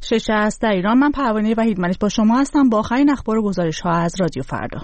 6 است در ایران. من پروانه وحیدملک با شما هستم با آخرین اخبار و گزارش‌ها از رادیو فردا.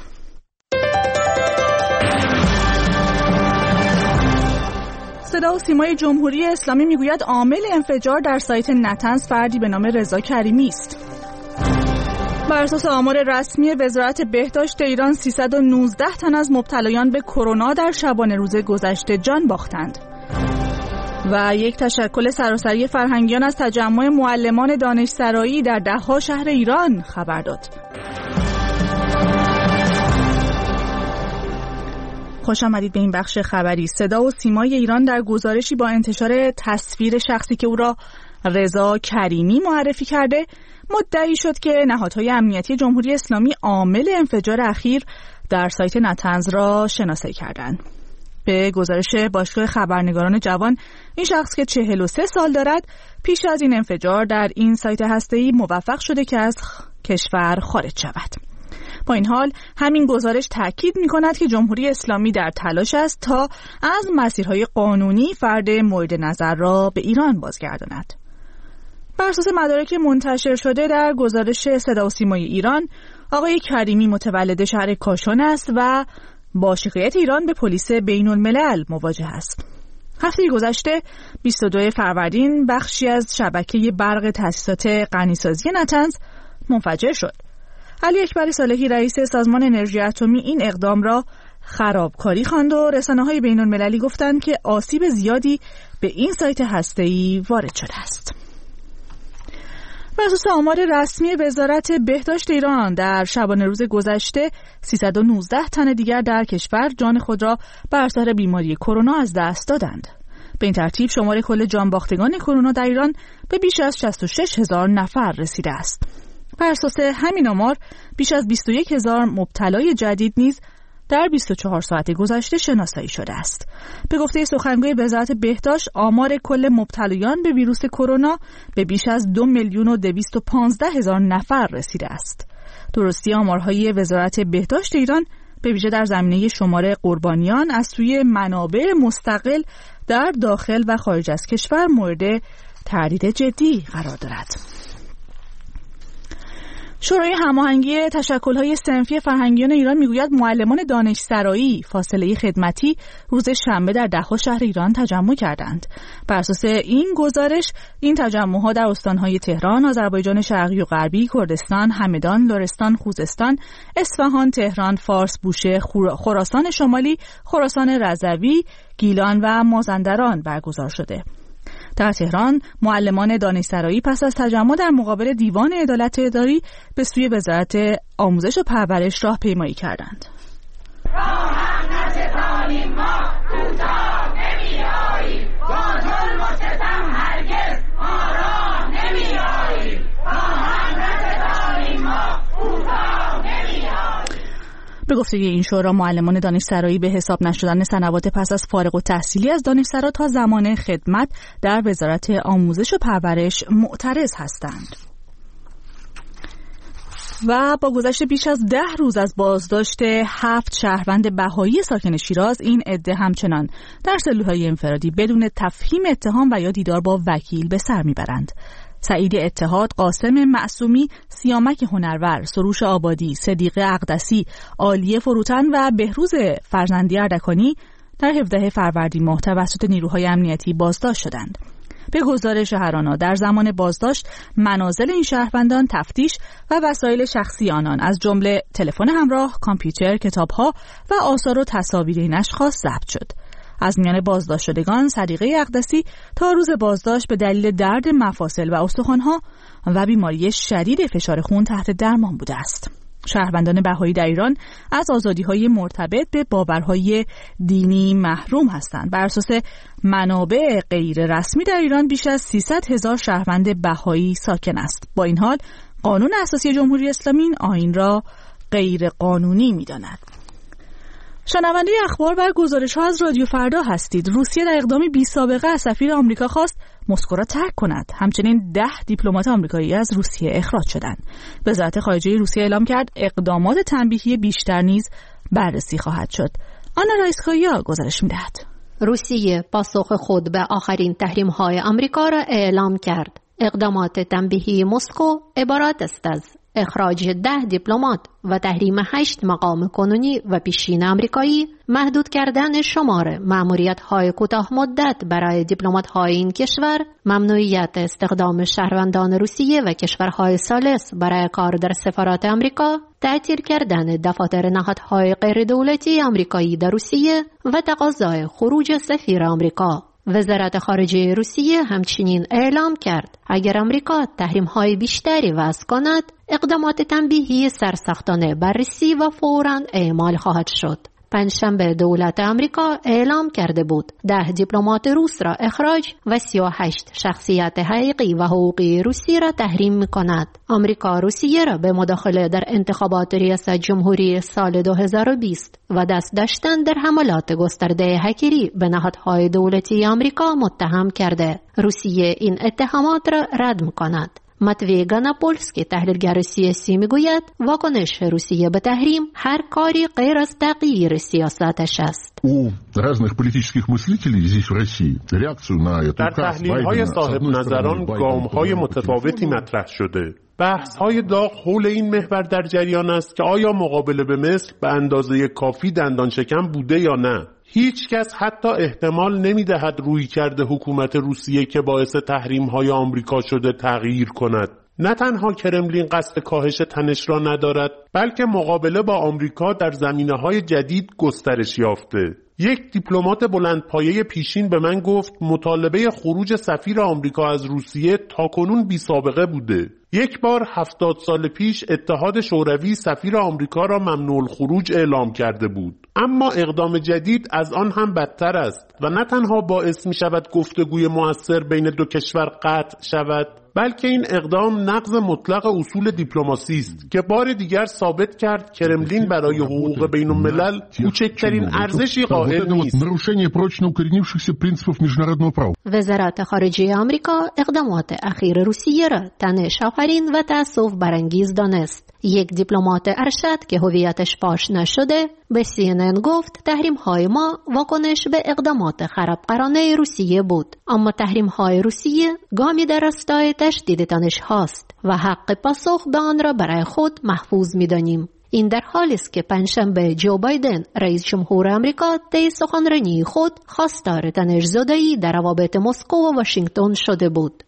صدا و سیمای جمهوری اسلامی میگوید عامل انفجار در سایت نتنز فردی به نام رضا کریمی است. بر اساس آمار رسمی وزارت بهداشت ایران 319 تن از مبتلایان به کرونا در شبانه روز گذشته جان باختند. و یک تشکل سراسری فرهنگیان از تجمع معلمان دانشسرایی در ده‌ها شهر ایران خبر داد. خوش آمدید به این بخش خبری. صدا و سیمای ایران در گزارشی با انتشار تصویر شخصی که او را رضا کریمی معرفی کرده مدعی شد که نهادهای امنیتی جمهوری اسلامی عامل انفجار اخیر در سایت نتنز را شناسایی کردند. به گزارش باشگاه خبرنگاران جوان، این شخص که 43 سال دارد پیش از این انفجار در این سایت هسته‌ای موفق شده که از کشور خارج شود. با این حال همین گزارش تاکید می‌کند که جمهوری اسلامی در تلاش است تا از مسیرهای قانونی فرد مورد نظر را به ایران بازگرداند. بر اساس مدارک منتشر شده در گزارش صدا و سیمای ایران، آقای کریمی متولد شهر کاشان است و با شکایت ایران به پلیس بین‌الملل مواجه است. هفته گذشته 22 فروردین بخشی از شبکه برق تأسیسات غنیسازی نتنز منفجر شد. علی اکبر صالحی رئیس سازمان انرژی اتمی این اقدام را خرابکاری خواند و رسانه‌های بین‌المللی گفتند که آسیب زیادی به این سایت هسته‌ای وارد شده است. بر اساس آمار رسمی وزارت بهداشت ایران در شبانه روز گذشته 319 تن دیگر در کشور جان خود را بر اثر بیماری کرونا از دست دادند. به این ترتیب شمار کل جانباختگان کرونا در ایران به بیش از 66,000 نفر رسیده است. بر اساس همین آمار بیش از 21,000 مبتلای جدید نیز در 24 ساعت گذشته شناسایی شده است. به گفته سخنگوی وزارت بهداشت، آمار کل مبتلایان به ویروس کرونا به بیش از 2,215,000 نفر رسیده است. درستی آمارهای وزارت بهداشت ایران به ویژه در زمینه شمار قربانیان از سوی منابع مستقل در داخل و خارج از کشور مورد تردید جدی قرار دارد. شورای هماهنگی تشکل‌های صنفی فرهنگیان ایران میگوید معلمان دانشسرایی فاصله خدمتی روز شنبه در ده‌ها شهر ایران تجمع کردند. بر اساس این گزارش این تجمع‌ها در استان‌های تهران، آذربایجان شرقی و غربی، کردستان، همدان، لرستان، خوزستان، اصفهان، تهران، فارس، بوشهر، خراسان شمالی، خراسان رضوی، گیلان و مازندران برگزار شده. در تهران معلمان دانشسرایی پس از تجمع در مقابل دیوان عدالت اداری به سوی وزارت آموزش و پرورش راهپیمایی کردند. به گفته این شورا معلمان دانشسرایی به حساب نشدن سنوات پس از فارغ التحصیلی از دانشسرا تا زمان خدمت در وزارت آموزش و پرورش معترض هستند. و با گذشت بیش از 10 روز از بازداشت 7 شهروند بهایی ساکن شیراز، این عده همچنان در سلولهای انفرادی بدون تفهیم اتهام و یا دیدار با وکیل به سر میبرند. سعید اتحاد، قاسم معصومی، سیامک هنرور، سروش آبادی، صدیق اقدسی، عالیه فروتن و بهروز فرزندی اردکانی در 17 فروردین ماه توسط نیروهای امنیتی بازداشت شدند. به گزارش هرانا در زمان بازداشت منازل این شهروندان تفتیش و وسایل شخصی آنان از جمله تلفن همراه، کامپیوتر، کتاب‌ها و آثار و تصاویر این اشخاص ضبط شد. از میان بازداشت شدگان صدیقه اقدسی تا روز بازداشت به دلیل درد مفاصل و استخوان‌ها و بیماری شدید فشار خون تحت درمان بوده است. شهروندان بهایی در ایران از آزادی‌های مرتبط به باورهای دینی محروم هستند. بر اساس منابع غیر رسمی در ایران بیش از 300,000 شهروند بهایی ساکن است. با این حال قانون اساسی جمهوری اسلامی این آیین را غیر قانونی می‌داند. شنونده اخبار و گزارش‌ها از رادیو فردا هستید. روسیه در اقدامی بی‌سابقه از سفیر آمریکا خواست مسکو را ترک کند. همچنین 10 دیپلمات آمریکایی از روسیه اخراج شدند. وزارت خارجه روسیه اعلام کرد اقدامات تنبیهی بیشتر نیز بررسی خواهد شد. آنا رایسکایا گزارش می‌دهد. روسیه پاسخ خود به آخرین تحریم‌های آمریکا را اعلام کرد. اقدامات تنبیهی مسکو عبارت است از اخراج 10 دیپلمات و تحریم 8 مقام کنونی و پیشین آمریکایی، محدود کردن شمار مأموریت‌های کوتاه مدت برای دیپلمات‌های این کشور، ممنوعیت استخدام شهروندان روسیه و کشورهای ثالث برای کار در سفارات آمریکا، تعطیل کردن دفاتر نهادهای غیردولتی آمریکایی در روسیه و تقاضای خروج سفیر آمریکا. وزارت خارجه روسیه همچنین اعلام کرد اگر آمریکا تحریم‌های بیشتری وضع کند، اقدامات تنبیهی سرسختانه بررسی و فوراً اعمال خواهد شد. پنجشنبه دولت آمریکا اعلام کرده بود 10 دیپلمات روس را اخراج و 38 شخصیت حقیقی و حقوقی روسی را تحریم می‌کند. آمریکا روسیه را به مداخله در انتخابات ریاست جمهوری سال 2020 و دست داشتن در حملات گسترده هکری به نهادهای دولتی آمریکا متهم کرده. روسیه این اتهامات را رد می‌کند. ماتوی گاناپولسکی تحلیلگر سیاسی میگوید واکنش روسیه به تحریم هر کاری غیر از تغییر سیاستش است. در تحلیل‌های صاحب نظران گام‌های متفاوتی مطرح شده. بحث‌های داغ حول این محور در جریان است که آیا مقابله به مصر به اندازه کافی دندان شکن بوده یا نه. هیچ کس حتی احتمال نمی‌دهد رویکرد حکومت روسیه که باعث تحریم‌های آمریکا شده تغییر کند. نه تنها کرملین قصد کاهش تنش را ندارد، بلکه مقابله با آمریکا در زمینه‌های جدید گسترش یافته. یک دیپلمات بلندپایه پیشین به من گفت مطالبه خروج سفیر آمریکا از روسیه تاکنون بی سابقه بوده. یک بار 70 سال پیش اتحاد شوروی سفیر آمریکا را ممنوع الخروج اعلام کرده بود. اما اقدام جدید از آن هم بدتر است و نه تنها باعث می شود گفتگوی مؤثر بین دو کشور قطع شود، بلکه این اقدام نقض مطلق اصول دیپلماسی است که بار دیگر ثابت کرد کرملین برای حقوق بین الملل کوچکترین ارزشی قائل نیست. وزارت خارجه آمریکا اقدامات اخیر روسیه را تنش آفرین و تأسف برانگیز دانست. یک دیپلمات ارشد که هویتش فاش نشده به CNN گفت تحریم‌های ما واکنش به اقدامات خرابقرانه روسیه بود، اما تحریم‌های روسیه گامی در راستای تشدید تنش‌هاست و حق پاسخ به آن را برای خود محفوظ می‌دانیم. این در حالی است که پنجشنبه جو بایدن رئیس جمهور آمریکا طی سخنرانی خود خواستار تنش‌زدایی در روابط مسکو و واشنگتن شده بود.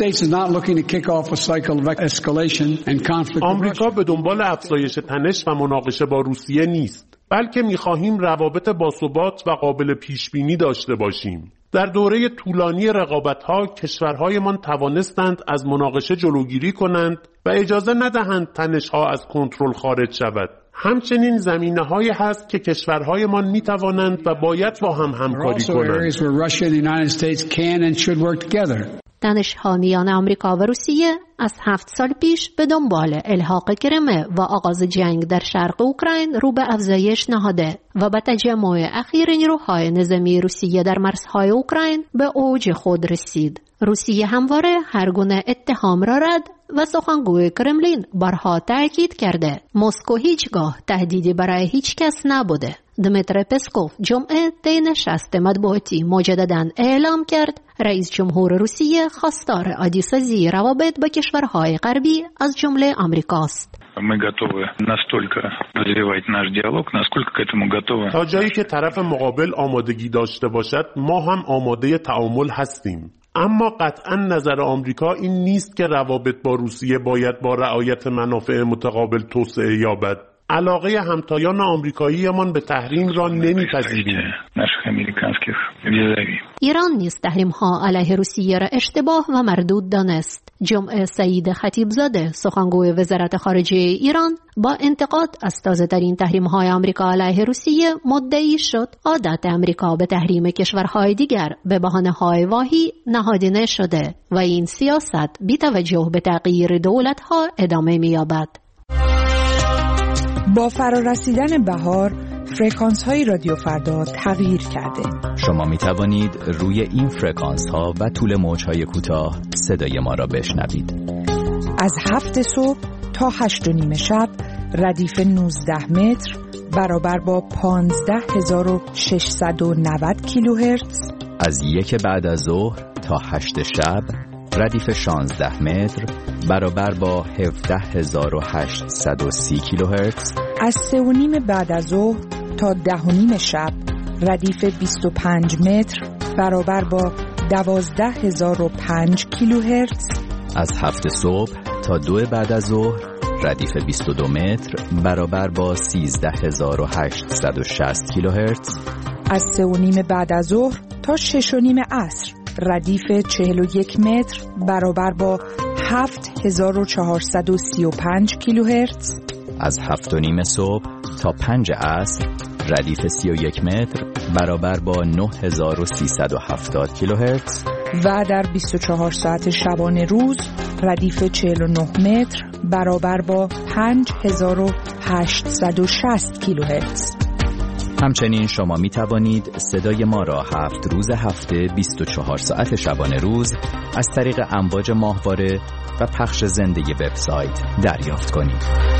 آمریکا به دنبال افزایش تنش و مناقشه با روسیه نیست، بلکه می‌خواهیم روابط باثبات و قابل پیش‌بینی داشته باشیم. در دوره طولانی رقابت‌ها کشورهایمان توانستند از مناقشه جلوگیری کنند و اجازه ندهند تنش‌ها از کنترل خارج شود. همچنین زمینه‌هایی هست که کشورهایمان می‌توانند و باید با هم همکاری کنند. تنش‌ها میان آمریکا و روسیه از 7 سال پیش به دنبال الحاق کرمه و آغاز جنگ در شرق اوکراین رو به افزایش نهاده و با تجمع اخیر نیروهای نظامی روسیه در مرزهای اوکراین به اوج خود رسید. روسیه همواره هر گونه اتهام را رد و سخنگوی کرملین بارها تاکید کرده مسکو هیچگاه تهدیدی برای هیچ کس نبوده. دمیتری پسکوف جمعه طی نشست مطبوعاتی مجدداً اعلام کرد رئیس جمهور روسیه خواستار عادی‌سازی روابط با کشورهای غربی از جمله آمریکاست. تا جایی که طرف مقابل آمادگی داشته باشد ما هم آماده تعامل هستیم. اما قطعاً نظر آمریکا این نیست که روابط با روسیه باید با رعایت منافع متقابل توسعه یابد. علاقه همتایان آمریکاییمان به تحریم را نمی‌پذیریم. ایران نیز تحریم‌ها علیه روسیه را اشتباه و مردود دانست. جمعه سعید خطیبزاده سخنگوی وزارت خارجه ایران با انتقاد از تازه‌ترین تحریم‌های آمریکا علیه روسیه مدعی شد عادت آمریکا به تحریم کشورهای دیگر به بهانه‌های واهی نهادینه شده و این سیاست بی توجه به تغییر دولت‌ها ادامه می‌یابد. با فرارسیدن بهار فرکانس‌های رادیو فردا تغییر کرده. شما می توانید روی این فرکانس‌ها و طول موج‌های کوتاه صدای ما را بشنوید. از 7 صبح تا 8:30 شب ردیف 19 متر برابر با 15690 کیلوهرتز. از 1 بعد از ظهر تا 8 شب ردیف 16 متر برابر با 17830 کیلوهرتز. از 3:30 بعد از ظهر تا 10:30 شب ردیف 25 متر برابر با 12005 کیلوهرتز. از 7 صبح تا 2 بعد از ظهر ردیف 22 متر برابر با 13860 کیلوهرتز. از 3:30 بعد از ظهر تا 6:30 عصر ردیف 41 متر برابر با 7435 کیلوهرتز. از 7:30 صبح تا 5 عصر ردیف 31 متر برابر با 9370 کیلوهرتز. و در 24 ساعت شبانه روز ردیف 49 متر برابر با 5860 کیلوهرتز. همچنین شما می توانید صدای ما را 7 روز هفته 24 ساعت شبانه روز از طریق امواج ماهواره و پخش زنده وبسایت دریافت کنید.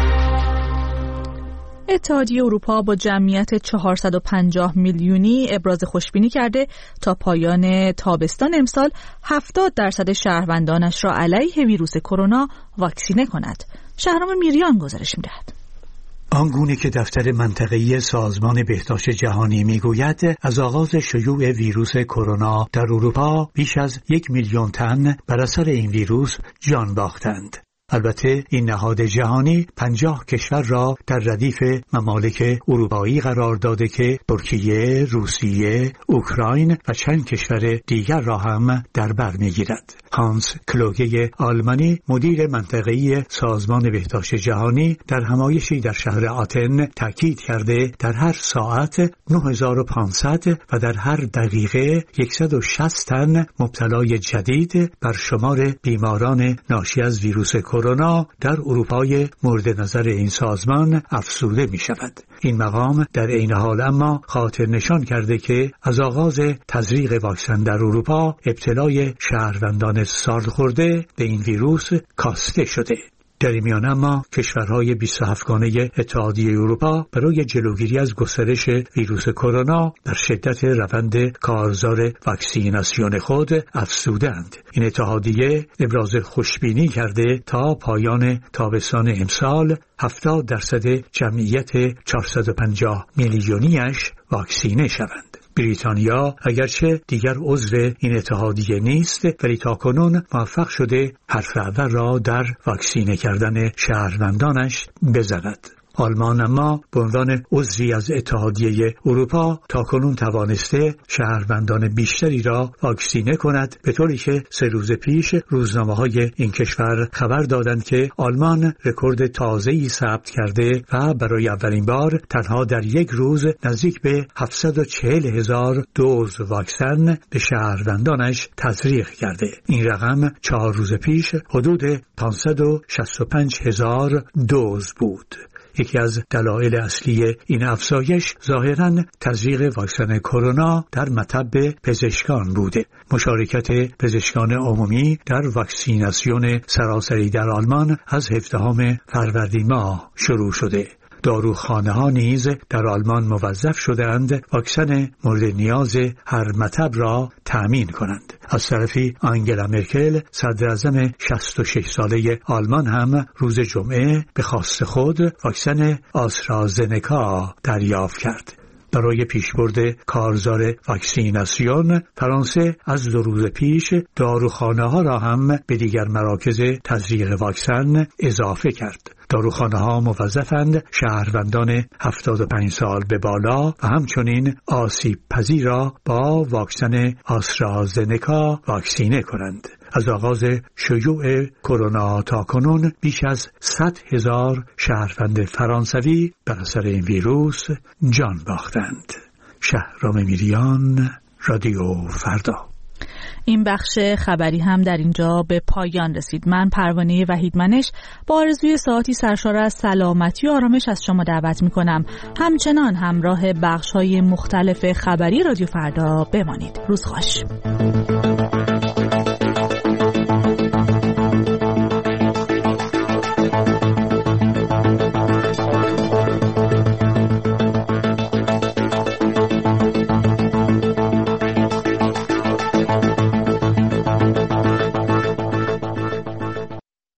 اتحادیه اروپا با جمعیت 450 میلیونی ابراز خوشبینی کرده تا پایان تابستان امسال 70% شهروندانش را علیه ویروس کرونا واکسینه کند. شهرام میریان گزارش می‌دهد. آنگونه که دفتر منطقه‌ای سازمان بهداشت جهانی میگوید از آغاز شیوع ویروس کرونا در اروپا بیش از 1 میلیون تن بر اثر این ویروس جان باختند. البته این نهاد جهانی 50 کشور را در ردیف ممالک اروپایی قرار داده که ترکیه، روسیه، اوکراین و چند کشور دیگر را هم در بر میگیرد. هانس کلوگه آلمانی مدیر منطقه‌ای سازمان بهداشت جهانی در همایشی در شهر آتن تاکید کرده در هر ساعت 9500 و در هر دقیقه 160 تن مبتلای جدید بر شمار بیماران ناشی از ویروس کرونا در اروپای مورد نظر این سازمان افزوده می شود. این مقام در عین حال اما خاطر نشان کرده که از آغاز تزریق واکسن در اروپا ابتلای شهروندان سالخورده به این ویروس کاسته شده. در این میان اما کشورهای 27 گانه اتحادیه اروپا برای جلوگیری از گسترش ویروس کرونا در شدت روند کارزار واکسیناسیون خود افزودند. این اتحادیه ابراز خوشبینی کرده تا پایان تابستان امسال 70% جمعیت 450 میلیونیش واکسینه شوند. بریتانیا اگرچه دیگر عضو این اتحادیه نیست ولی تاکنون موفق شده حرف اول را در واکسینه کردن شهروندانش بزند. آلمان اما به عنوان عضوی از اتحادیه اروپا تاکنون توانسته شهروندان بیشتری را واکسینه کند، به طوری که 3 روز پیش روزنامه‌های این کشور خبر دادند که آلمان رکورد تازه‌ای ثبت کرده و برای اولین بار تنها در یک روز نزدیک به 740,000 دوز واکسن به شهروندانش تزریق کرده. این رقم 4 روز پیش حدود 565,000 دوز بود. یکی از دلایل اصلی این افزایش ظاهراً تزریق واکسن کرونا در مطب پزشکان بوده. مشارکت پزشکان عمومی در واکسیناسیون سراسری در آلمان از 17 فروردین ماه شروع شده. داروخانه‌ها نیز در آلمان موظف شدند واکسن مورد نیاز هر مطب را تأمین کنند. از طرفی آنگلا مرکل صدراعظم 66 ساله آلمان هم روز جمعه به خواست خود واکسن آسترازنکا دریافت کرد. برای پیشبرد کارزار واکسیناسیون فرانسه از 2 روز پیش داروخانه‌ها را هم به دیگر مراکز تزریق واکسن اضافه کرد. داروخانه‌ها موظفند شهروندان 75 سال به بالا و همچنین آسیب پذیر را با واکسن آسترازنکا واکسینه کنند. از آغاز شیوع کرونا تا کنون بیش از 100,000 شهروند فرانسوی بر اثر این ویروس جان باختند. شهرام میریان، رادیو فردا. این بخش خبری هم در اینجا به پایان رسید. من پروانه وحیدمنش با آرزوی ساعتی سرشار از سلامتی و آرامش از شما دعوت می‌کنم. همچنان همراه بخش‌های مختلف خبری رادیو فردا بمانید. روز خوش.